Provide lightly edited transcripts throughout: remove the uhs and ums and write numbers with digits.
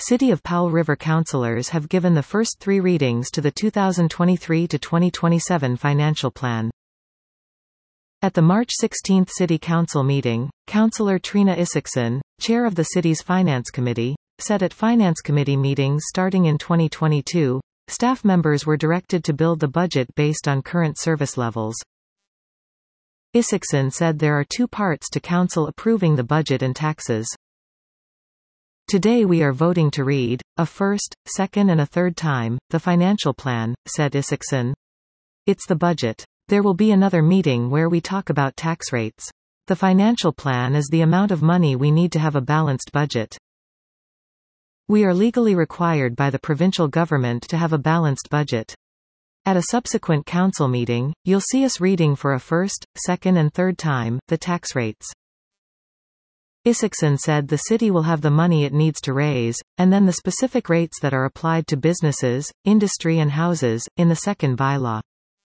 City of Powell River councillors have given the first 3 readings to the 2023 to 2027 financial plan. At the March 16 City Council meeting, Councillor Trina Isaacson, chair of the city's Finance Committee, said at Finance Committee meetings starting in 2022, staff members were directed to build the budget based on current service levels. Isaacson said there are 2 parts to Council approving the budget and taxes. Today we are voting to read, a first, second and a third time, the financial plan, said Isaacson. It's the budget. There will be another meeting where we talk about tax rates. The financial plan is the amount of money we need to have a balanced budget. We are legally required by the provincial government to have a balanced budget. At a subsequent council meeting, you'll see us reading for a first, second and third time, the tax rates. Isaacson said the city will have the money it needs to raise, and then the specific rates that are applied to businesses, industry and houses, in the second bylaw.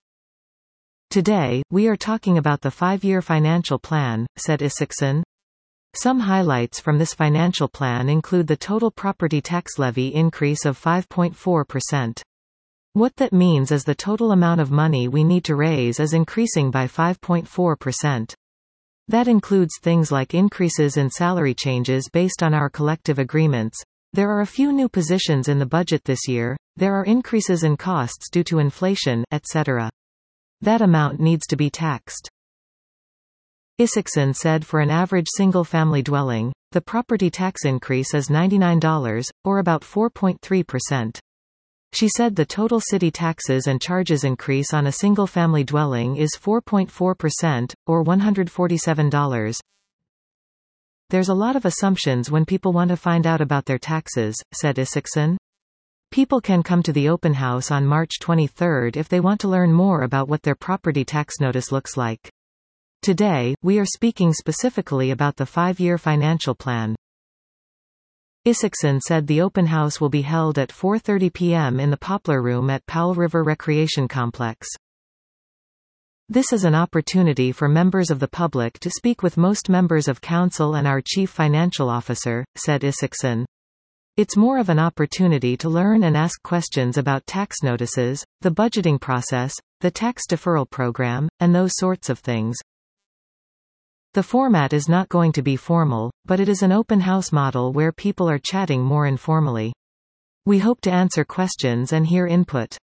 Today, we are talking about the 5-year financial plan, said Isaacson. Some highlights from this financial plan include the total property tax levy increase of 5.4%. What that means is the total amount of money we need to raise is increasing by 5.4%. That includes things like increases in salary changes based on our collective agreements. There are a few new positions in the budget this year, there are increases in costs due to inflation, etc. That amount needs to be taxed. Isaacson said for an average single-family dwelling, the property tax increase is $99, or about 4.3%. She said the total city taxes and charges increase on a single-family dwelling is 4.4%, or $147. There's a lot of assumptions when people want to find out about their taxes, said Isaacson. People can come to the open house on March 23 if they want to learn more about what their property tax notice looks like. Today, we are speaking specifically about the 5-year financial plan. Isaacson said the open house will be held at 4:30 p.m. in the Poplar Room at Powell River Recreation Complex. This is an opportunity for members of the public to speak with most members of council and our chief financial officer, said Isaacson. It's more of an opportunity to learn and ask questions about tax notices, the budgeting process, the tax deferral program, and those sorts of things. The format is not going to be formal, but it is an open house model where people are chatting more informally. We hope to answer questions and hear input.